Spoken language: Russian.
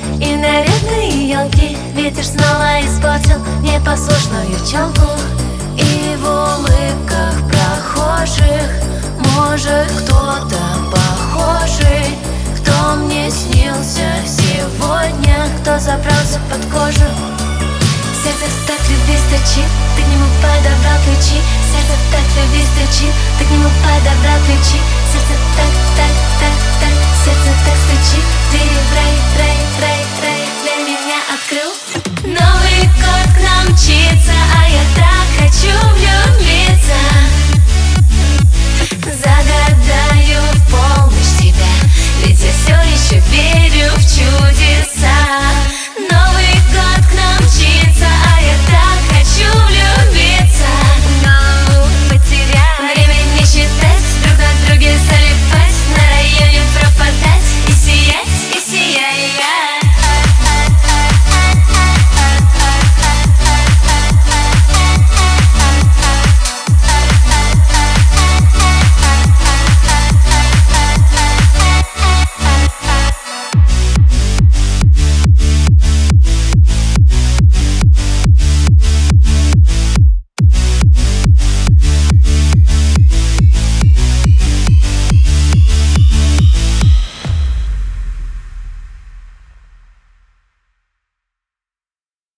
и нарядные елки. Ветер снова испортил непослушную челку. И в улыбках прохожих может кто-то похожий, кто мне снился сегодня, кто забрался под кожу. Сердце так любви стучит, ты к нему подобрал ключи. Сердце так любви стучит, ты к нему подобрал ключи. Сердце так, сердце так стучит, двери